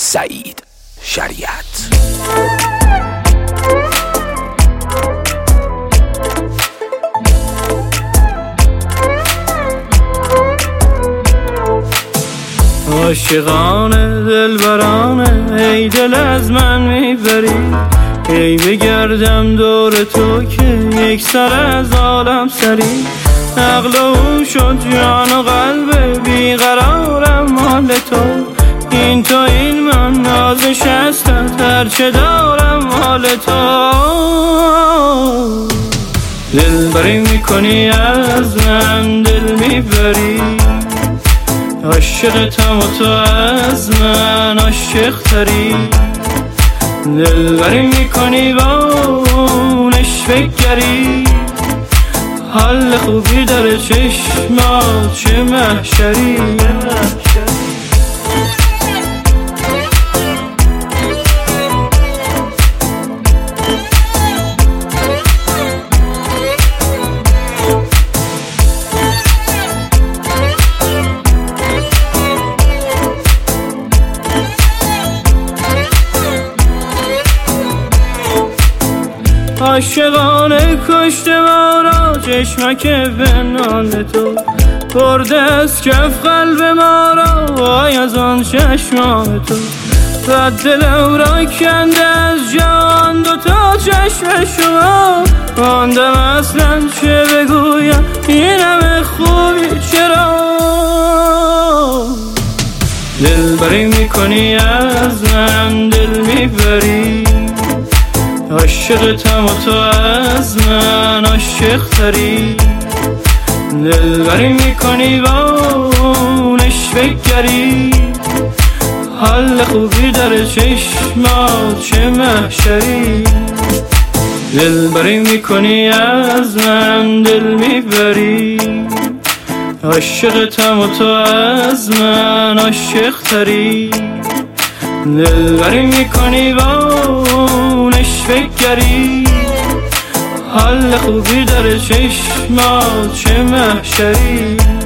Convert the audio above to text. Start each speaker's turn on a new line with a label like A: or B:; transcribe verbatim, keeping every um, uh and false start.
A: سعید شریعت.
B: عاشقانه دلبرانه ای دل از من میبری، ای بگردم دور تو که یک سر از عالم سری. عقل و هوش و جان و قلب بیقرارم مال تو، این تو این من نازش هستت هرچه دارم مال تو. دلبری میکنی از من دل میبری، عاشقتم و تو از من عاشق تری. دلبری میکنی با اونش بگری، حال خوبی داره چشمات چه محشری. عاشقانه کشته ما را چشمک بنال تو، برده از کف قلب ما را وای از آن چشمان تو. و دلم را کنده از جان دو تا چشم شما، ماندم اصلا چه بگویم این همه خوبی چرا. دلبری میکنی از من دل میبری، عاشقتم و تو از من عاشق تری. دلبری میکنی با اونش بگری، حال خوبی داره چشمات چه محشری. دلبری میکنی از من دل میبری، عاشقتم و تو از من عاشق تری. دلبری میکنی با اونش بگری، حال خوبی داره چشمات چه محشری.